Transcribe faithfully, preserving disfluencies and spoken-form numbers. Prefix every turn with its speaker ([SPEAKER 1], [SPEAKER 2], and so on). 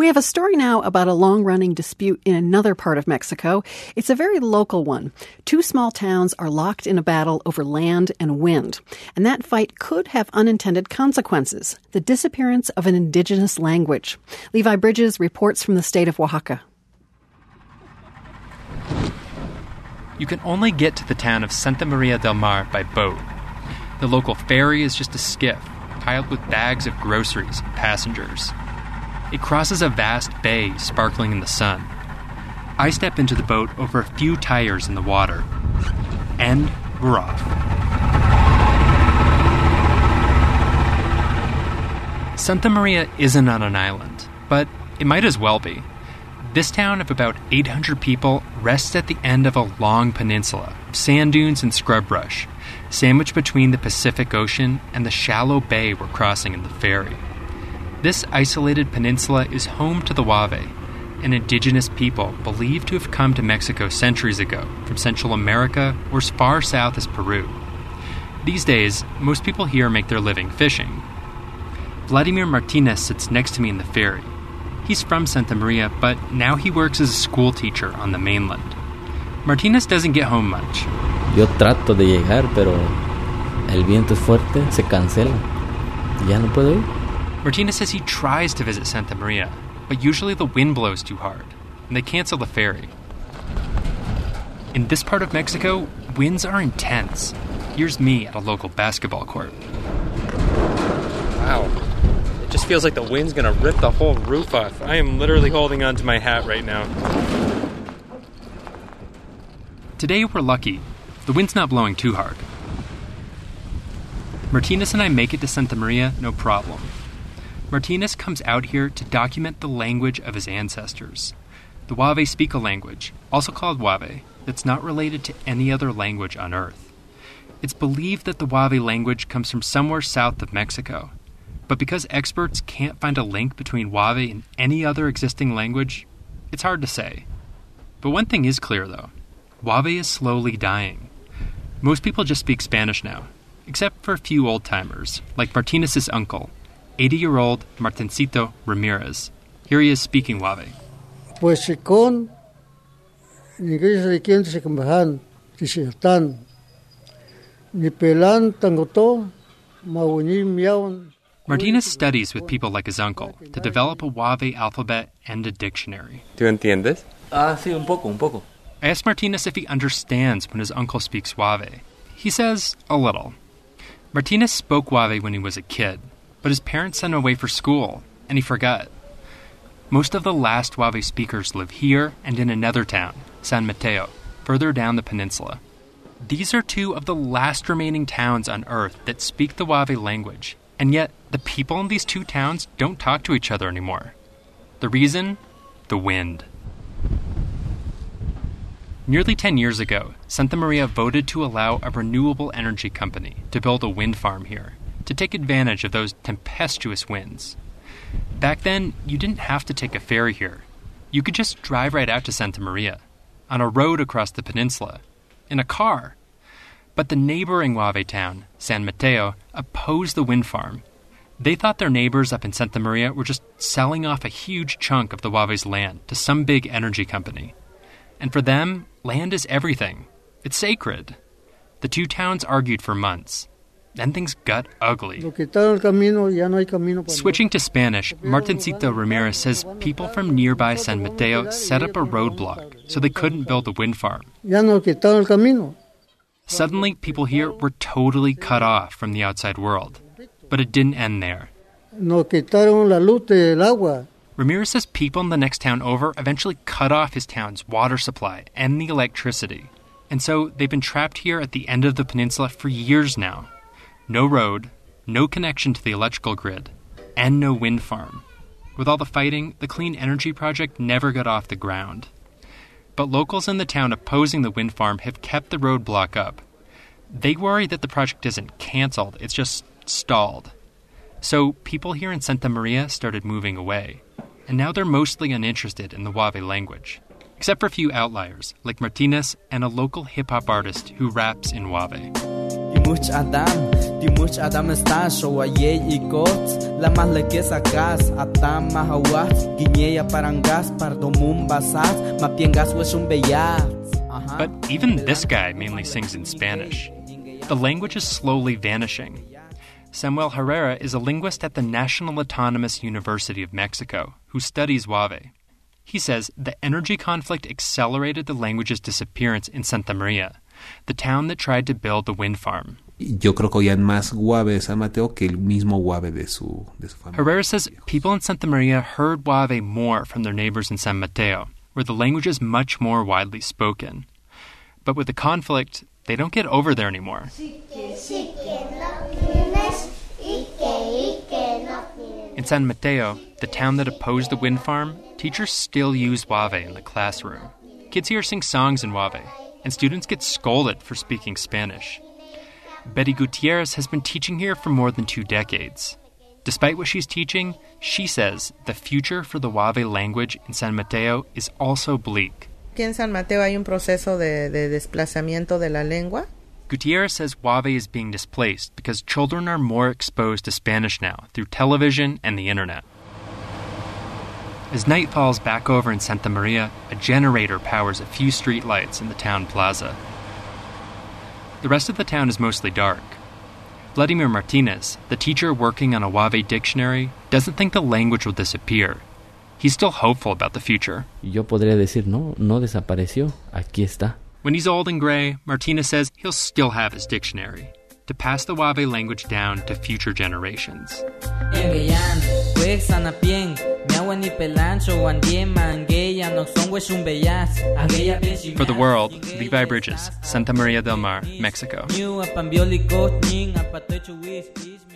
[SPEAKER 1] We have a story now about a long-running dispute in another part of Mexico. It's a very local one. Two small towns are locked in a battle over land and wind. And that fight could have unintended consequences. The disappearance of an indigenous language. Levi Bridges reports from the state of Oaxaca.
[SPEAKER 2] You can only get to the town of Santa Maria del Mar by boat. The local ferry is just a skiff, piled with bags of groceries and passengers. It crosses a vast bay sparkling in the sun. I step into the boat over a few tires in the water. And we're off. Santa Maria isn't on an island, but it might as well be. This town of about eight hundred people rests at the end of a long peninsula, sand dunes and scrub brush, sandwiched between the Pacific Ocean and the shallow bay we're crossing in the ferry. This isolated peninsula is home to the Wave, an indigenous people believed to have come to Mexico centuries ago from Central America or as far south as Peru. These days, most people here make their living fishing. Vladimir Martinez sits next to me in the ferry. He's from Santa Maria, but now he works as a school teacher on the mainland. Martinez doesn't get home much.
[SPEAKER 3] Yo trato de llegar, pero el viento es fuerte, se cancela. Ya no puedo ir.
[SPEAKER 2] Martinez says he tries to visit Santa Maria, but usually the wind blows too hard, and they cancel the ferry. In this part of Mexico, winds are intense. Here's me at a local basketball court.
[SPEAKER 4] Wow. It just feels like the wind's gonna rip the whole roof off. I am literally holding onto my hat right now.
[SPEAKER 2] Today we're lucky. The wind's not blowing too hard. Martinez and I make it to Santa Maria, no problem. Martinez comes out here to document the language of his ancestors. The Wave speak a language, also called Wave, that's not related to any other language on Earth. It's believed that the Wave language comes from somewhere south of Mexico. But because experts can't find a link between Wave and any other existing language, it's hard to say. But one thing is clear, though. Wave is slowly dying. Most people just speak Spanish now, except for a few old-timers, like Martinez's uncle, eighty-year-old Martincito Ramirez. Here he is speaking Wave.
[SPEAKER 5] Pues con ni que se quién se cambahan tisirtan ni pelan tangoto mawuni miawn.
[SPEAKER 2] Martinez studies with people like his uncle to develop a Wave alphabet and a dictionary.
[SPEAKER 4] ¿Tú entiendes?
[SPEAKER 3] Ah, sí, un poco, un poco.
[SPEAKER 2] I asked Martinez if he understands when his uncle speaks Wave. He says a little. Martinez spoke Wave when he was a kid, but his parents sent him away for school, and he forgot. Most of the last Wave speakers live here and in another town, San Mateo, further down the peninsula. These are two of the last remaining towns on Earth that speak the Wave language, and yet the people in these two towns don't talk to each other anymore. The reason? The wind. Nearly ten years ago, Santa Maria voted to allow a renewable energy company to build a wind farm here, to take advantage of those tempestuous winds. Back then, you didn't have to take a ferry here. You could just drive right out to Santa Maria, on a road across the peninsula, in a car. But the neighboring Wave town, San Mateo, opposed the wind farm. They thought their neighbors up in Santa Maria were just selling off a huge chunk of the Wave's land to some big energy company. And for them, land is everything. It's sacred. The two towns argued for months. Then things got ugly. Switching to Spanish, Martincito Ramirez says people from nearby San Mateo set up a roadblock so they couldn't build the wind farm. Suddenly, people here were totally cut off from the outside world. But it didn't end there. Ramirez says people in the next town over eventually cut off his town's water supply and the electricity. And so they've been trapped here at the end of the peninsula for years now. No road, no connection to the electrical grid, and no wind farm. With all the fighting, the clean energy project never got off the ground. But locals in the town opposing the wind farm have kept the roadblock up. They worry that the project isn't canceled, it's just stalled. So people here in Santa Maria started moving away. And now they're mostly uninterested in the Wave language, except for a few outliers, like Martinez and a local hip-hop artist who raps in Wave.
[SPEAKER 6] Timuch Adam, Timuch Adam está, Showaye ikot, la más le que sacas, Atam mahawat, Guiñeya parangas, Pardomum basas, Mapiengas was un beyat.
[SPEAKER 2] But even this guy mainly sings in Spanish. The language is slowly vanishing. Samuel Herrera is a linguist at the National Autonomous University of Mexico who studies Huave. He says the energy conflict accelerated the language's disappearance in Santa Maria, the town that tried to build the wind farm.
[SPEAKER 7] Yo creo que oían más Huave de San Mateo que el mismo Huave de su, de su familia.
[SPEAKER 2] Herrera says people in Santa Maria heard Huave more from their neighbors in San Mateo, where the language is much more widely spoken. But with the conflict, they don't get over there anymore. In San Mateo, the town that opposed the wind farm, teachers still use Huave in the classroom. Kids here sing songs in Huave, and students get scolded for speaking Spanish. Betty Gutierrez has been teaching here for more than two decades. Despite what she's teaching, she says the future for the Huave language in San Mateo is also bleak.
[SPEAKER 8] Aquí en San Mateo hay un proceso de, de desplazamiento de la lengua.
[SPEAKER 2] Gutierrez says Huave is being displaced because children are more exposed to Spanish now through television and the internet. As night falls back over in Santa Maria, a generator powers a few street lights in the town plaza. The rest of the town is mostly dark. Vladimir Martinez, the teacher working on a Huave dictionary, doesn't think the language will disappear. He's still hopeful about the future.
[SPEAKER 3] Yo podría decir, no, no desapareció, aquí está.
[SPEAKER 2] When he's old and gray, Martinez says he'll still have his dictionary to pass the Huave language down to future generations.
[SPEAKER 6] For
[SPEAKER 2] the world, Levi Bridges, Santa Maria del Mar, Mexico.